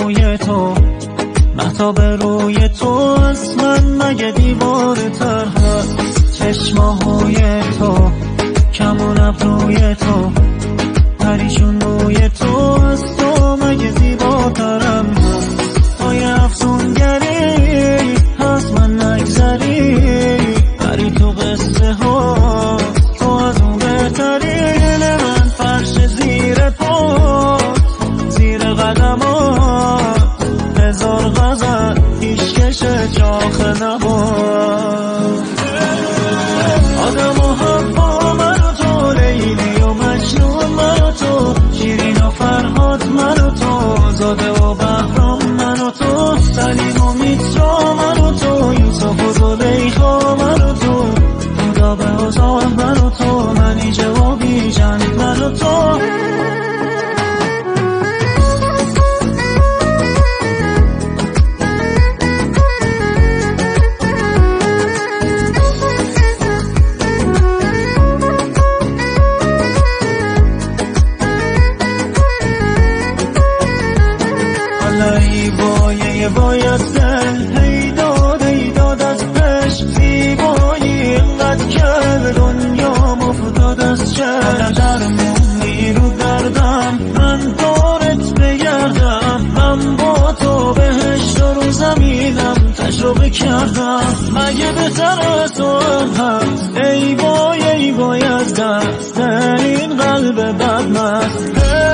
روی تو، مهتاب روی تو از من مگه دیوانه تر هست؟ چشماهای تو، کمون ابروی تو، پریشون روی تو از تو مگه زیباترم هست؟ پای افسونگری هست من نگذری، بری تو قصه ها تو از اون بهتری. دل من فرش زیر پات، زیر قدمات، هزار غزل پیشکش چاخ نبات. آدم و حوا من و تو، لیلی و مجنون من و تو، شیرین و فرهاد من و تو، زاده و بهرام من و تو، سلیم و میترا من و تو، یوسف و زلیخا من و تو، خدا به ازار من و تو، منی جوابی جن من و تو. ای وای از دل، هیداد از پش، زیبایی اینقدر کرد دنیا مفتاد از چشم. درمونی رو دردم، من دارت بگردم، من با تو بهشت رو زمینم تجربه کردم، مگه بهتر از تو هم هست؟ ای وای از دست این قلب بدمست.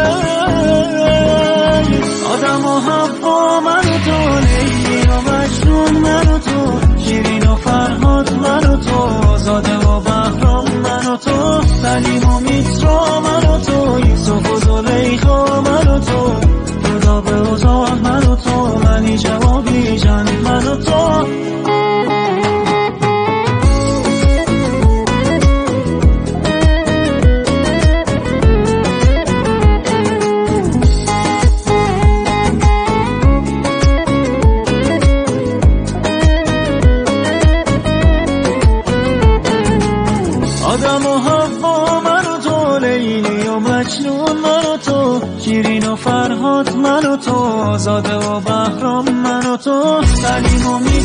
آدم و حوا من و تو، لیلی و مجنون من و تو، شیرین و فرهاد من و تو، زاده و بهرام من و تو، سلیم و میترا من و تو، یوسف و زلیخا من و تو، خدا به ازار من و تو، منی جوابی جن من و تو. آدم و حوا من و تو، لیلی و مجنون من و تو، شیرین و فرهاد من و تو، زاده و بهرام من و تو، سلیم و